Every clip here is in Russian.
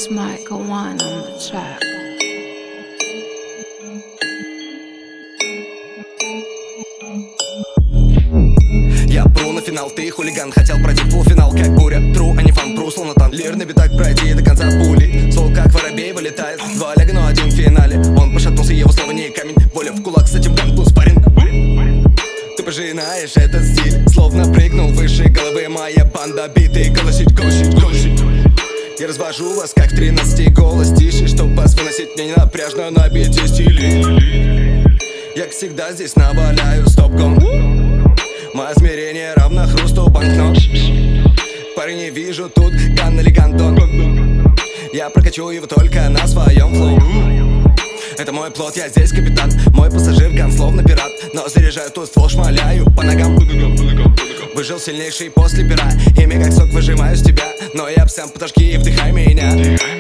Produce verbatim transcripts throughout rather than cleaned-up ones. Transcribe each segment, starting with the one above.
It's Michael One on the track. Я пру на финал, ты хулиган, хотел пройти в полуфинал, как буря. Тру, а не фан-пру, словно танк. Лирный битак, пройти до конца пули. Сол как воробей вылетает, два ляга, но один в финале. Он пошатнулся, его слово не камень. Воля в кулак, с этим ганг, спарринг. Ты пожинаешь этот стиль, словно прыгнул выше головы. Моя банда битый, голосить, голосить, голосить. Я развожу вас, как в тринадцати, голос тише, чтоб вас выносить мне не напряжно на бите стили. Я как всегда здесь наваляю стоп-гон. Мое измерение равно хрусту банкнот. Парень, не вижу тут Ган или Гандон. Я прокачу его только на своем флоу. Это мой плод, я здесь капитан. Мой пассажир ган, словно пират. Но заряжаю тут ствол, шмаляю по ногам. Выжил сильнейший после пера. Ими как сок выжимаю с тебя. Но я сам подожги и вдыхай меня.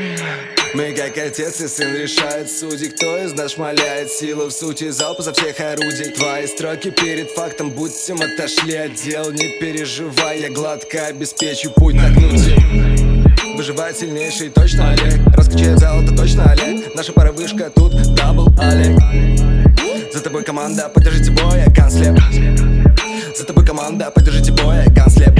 Мы как отец и сын решают судьи. Кто из нас шмаляет силу в сути, залп изо всех орудий. Твои строки перед фактом, будь всем отошли от дел. Не переживай, я гладко обеспечу путь на кнуте. Выживает сильнейший, точно Олег. Раскачает зал, это точно Олег. Наша пара вышка, тут дабл Олег. За тобой команда, поддержите боя, ганслеп. За тобой команда, поддержите боя, ганслеп.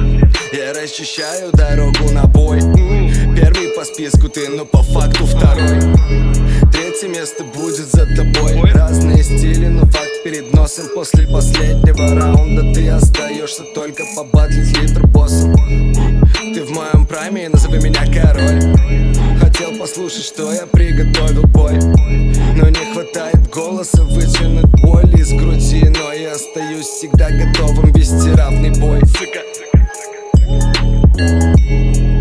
Я расчищаю дорогу на бой. Первый по списку ты, но по факту второй. Третье место будет за тобой. Разные стили, но факт перед носом. После последнего раунда ты остаешься только побатлить литр боссом. Ты в моем прайме, назови меня король. Хотел послушать, что я приготовил бой, но не хватает голоса вытянуть боль из груди. Но я остаюсь всегда готовым вести равный бой.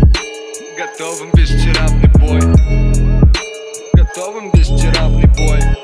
Готовым вести равный бой. Готовым вести равный бой.